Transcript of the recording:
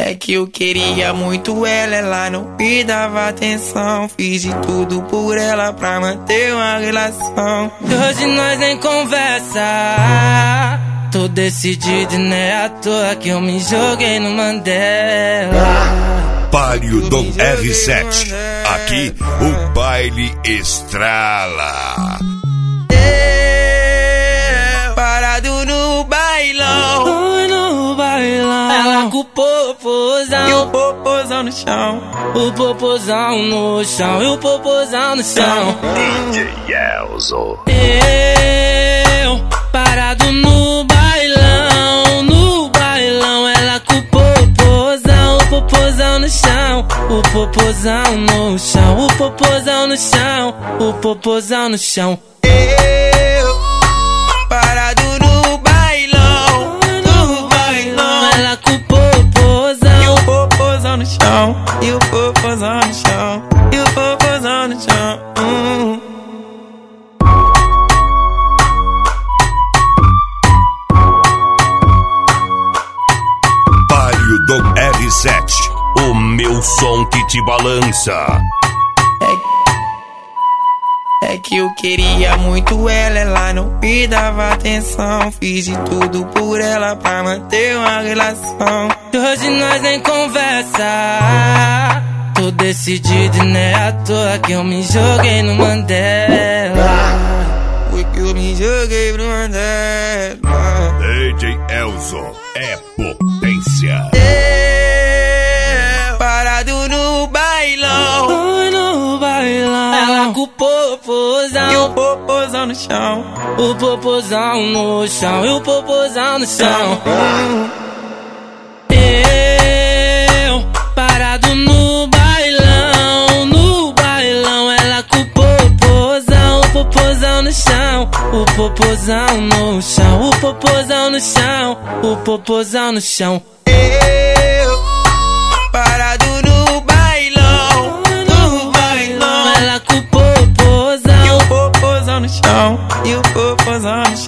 É que eu queria muito ela não me dava atenção. Fiz de tudo por ela pra manter uma relação. E hoje nós nem conversa. Tô decidido e não é à toa que eu me joguei no Mandela. Palio Dom R7, aqui o baile estrala. Parado no bailão, no bailão. Ela com o popozão e o popozão no chão. O popozão no chão e o popozão no chão. DJ Elzo. Eu parado no bailão, no bailão. Ela com o popozão no chão. O popozão no chão, o popozão no chão, o popozão no chão. Parado no bailão, no bailão. Ela com o popozão e o popozão no chão, e o popozão no chão, e o popozão no chão. Palio Dom R7, o meu som que te balança. É que eu queria muito ela não me dava atenção. Fiz de tudo por ela pra manter uma relação. E hoje nós nem conversa. Tô decidido e não é à toa que eu me joguei no Mandela. Foi que eu me joguei no Mandela. DJ Elzo é potência. Parado no bailão, no bailão. Ela com o popozão e o popozão no chão. O popozão no chão e o popozão no chão. Eu parado no bailão, no bailão. Ela com o popozão no chão. O popozão no chão, o popozão no chão, o popozão no chão. Parado no bailão, no bailão. Ela com o popozão e o popozão no chão, e o popozão no chão.